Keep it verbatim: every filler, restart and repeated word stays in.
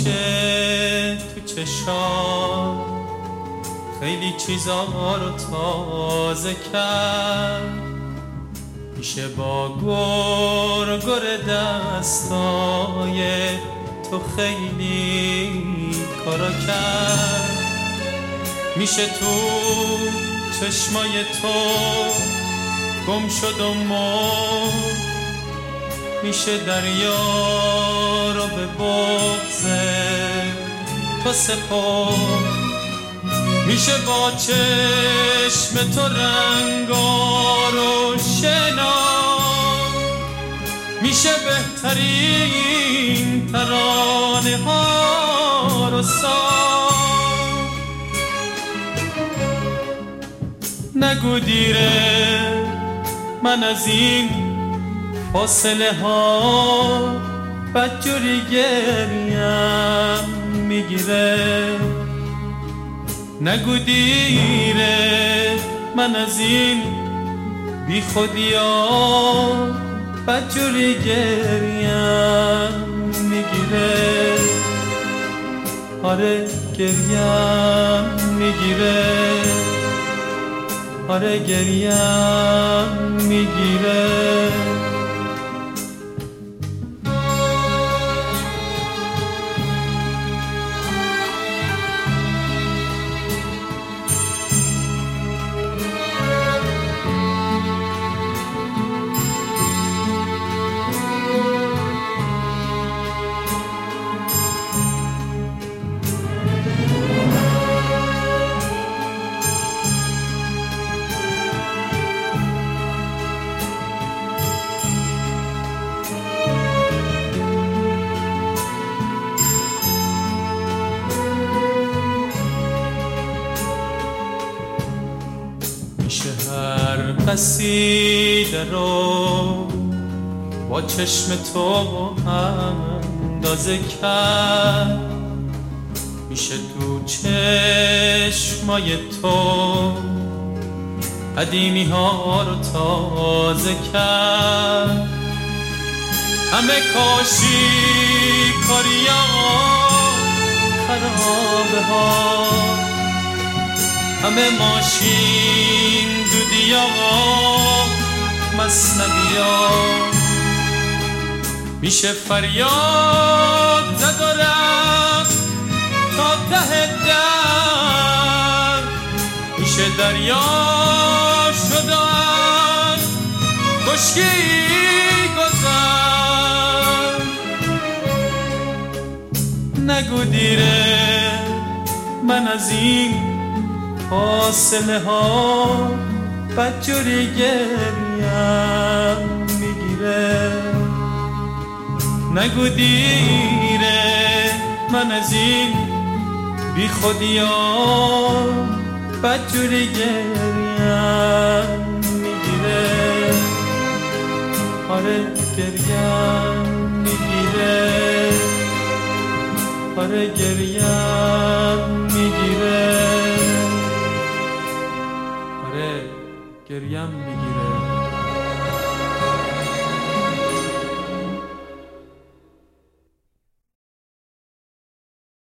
میشه تو چشام خیلی چیزا رو تازه کرد، میشه با گر گر دستای تو خیلی کارا کرد، میشه تو چشمای تو گم شد و مرد، میشه دریا رو به بغض تو سپرد، میشه با چشم تو رنگا رو شناخت، میشه بهترین ترانه ها رو ساخت. نگو دیره من از این فاصله ها بدجوری گریم میگیره، نگو دیره من از این بی خودی ها بدجوری گریم میگیره، آره گریم میگیره، آره گریم میگیره. میشه هر قصیده رو با چشم تو اندازه کرد، میشه تو چشمای تو قدیمی ها رو تازه کرد، همه کاشی کاریا خرابه ها، همه ماشین دودیا مثنویا، میشه فریاد زد و رفت تا ته در، میشه دریا شد و از خشکی گذر. نگو دیره من از این فاصله ها بدجوری گریم میگیره، نگو دیره من از این بی خودی ها بدجوری گریم میگیره، آره گریم میگیره، آره گریم میگیره، آره گریم میگیره.